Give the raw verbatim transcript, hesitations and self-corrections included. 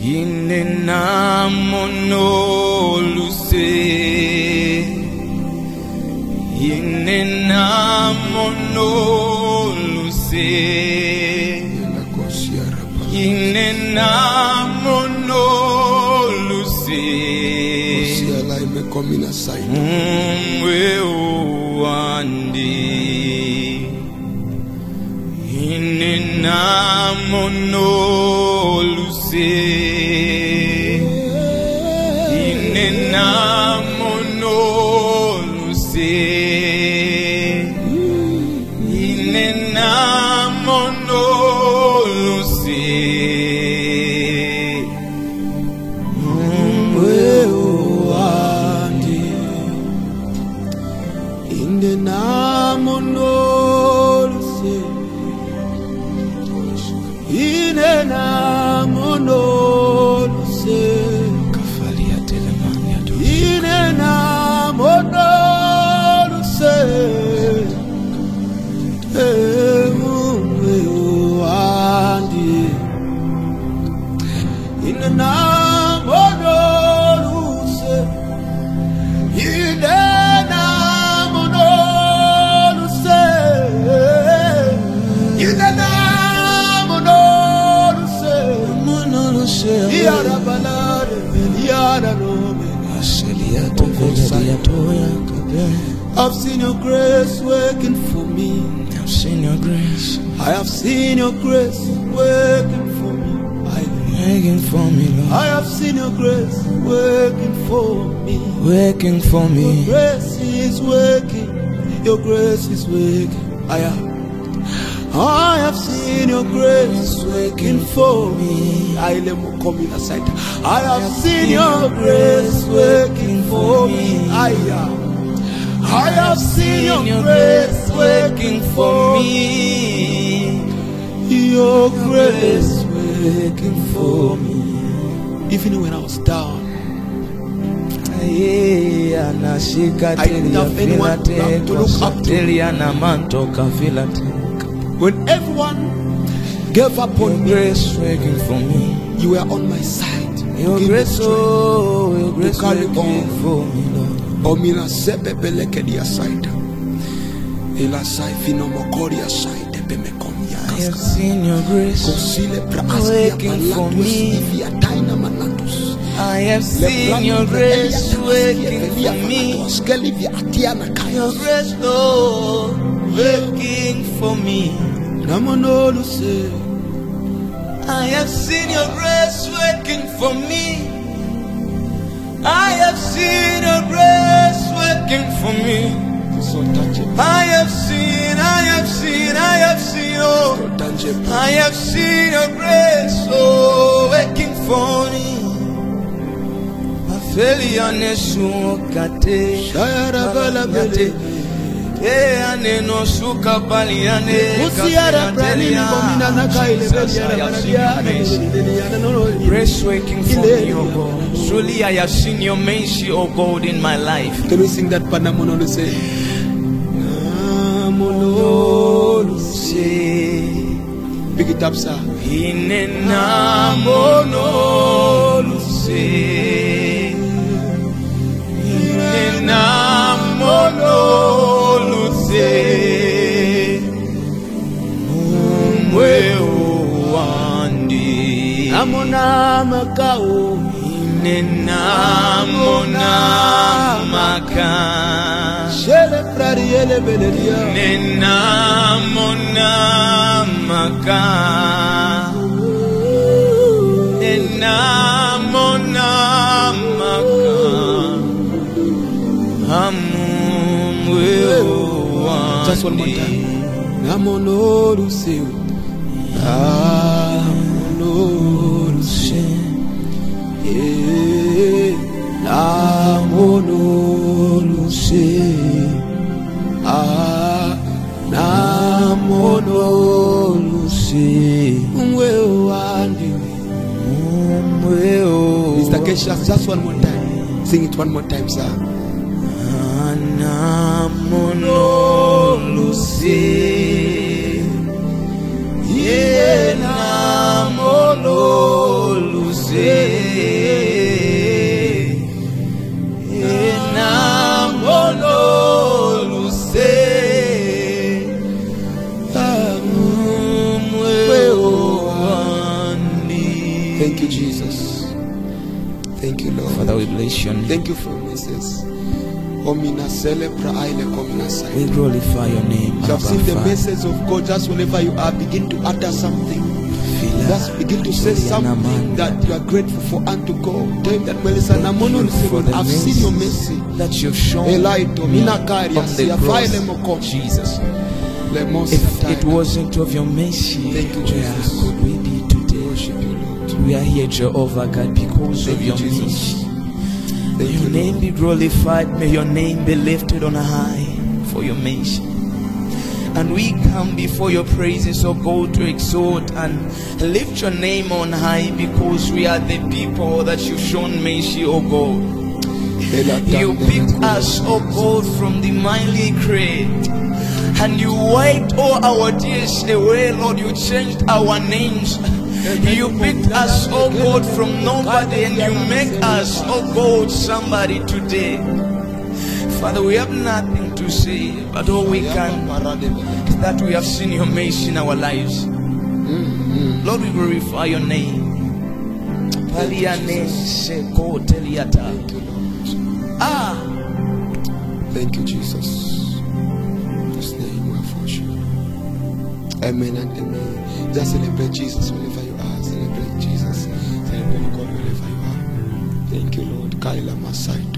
Inenamonoluse, Inenamonoluse, Inenamonoluse, Umwe uwandi, Inenamonoluse, Inenamonoluse, Inenamonoluse, Umwe uwandi, Inenamonoluse, Inenamonoluse, Kafalia telemania do, Inenamonoluse, Umwe uwandi, Inenamonoluse, Inenamonoluse, Inenamonoluse, Monoluse, Yarabalare, Yaranome, Aseliato, Veliatoya. I've seen your grace working for me. I've seen your grace. I have seen your grace working for me. Working for me, Lord. I have seen your grace working for me. Working for me. Your grace is working. Your grace is working. I have. I have seen your grace working for me. I I have seen your grace working for me. I have. I have seen your grace working for me. Your grace working for me. Even when I was down, I didn't have anyone to look up to. When everyone gave up on me, grace working for me, you were on my side. Your grace, oh, your grace working for me, Lord. Omila sebe beleke dia side. Ela sai fino mokoria side beme komia. I have seen your grace working for me. I have seen your grace working for me. Your grace, Lord, working for me. I have seen your grace working for me. I have seen your grace working for me. I have seen, I have seen, I have seen, oh, I have seen your grace, oh, working for me. Afeliane sukate, shayarabalabele, e ane no suka baliane, musiara brani bomina nakaile beliane. Grace working for me, oh God. Truly I have seen your mercy, oh God, in my life. Can we sing that Panamonoluse? Namonoluse. Pick it up, sir. Inenamonoluse. Inenamonoluse. Umwe uwandi. Amona makao. Nenamona maka, Nenamona maka, Nenamona maka, Amwe uwandi. Just one more time. Namonoluse, Namonoluse. Namonoluse, ah, Namonoluse, umwe uwandi, umwe uwandi. Mister Kesha, just one more time. Sing it one more time, sir. Namonoluse, yeah, Namonoluse. Thank you, Jesus. Thank you, Lord. Father, we bless your name. Thank you for Missus Omina celebra aile komina sai. We glorify your name. You have seen the message of God. Just whenever you are, begin to utter something. Just begin to say something that you are grateful for unto God. Tell that Melissa Namono, I've seen your mercy that you've shown me on the cross, Jesus. If it wasn't of your mercy, thank you, Jesus. Where could we be today? Worship you, Lord. We are here, Jehovah God, because thank of your you, mercy. May you, your name Lord. be glorified. May your name be lifted on high for your mercy. And we come before your praises, O God, to exalt and lift your name on high, because we are the people that you've shown mercy, O God. You picked us, O God, from the miry clay, and you wiped all our tears away, Lord. You changed our names. You picked us, oh God, from nobody, and you make us, oh God, somebody today. Father, we have nothing to say, but all we can is that we have seen your mercy in our lives. Lord, we glorify your name. Ah, thank you, Jesus. This name we worship. Amen and amen. Just celebrate Jesus wherever you are. Celebrate Jesus. Celebrate God wherever you are. Thank you, Lord. Kaila Masai.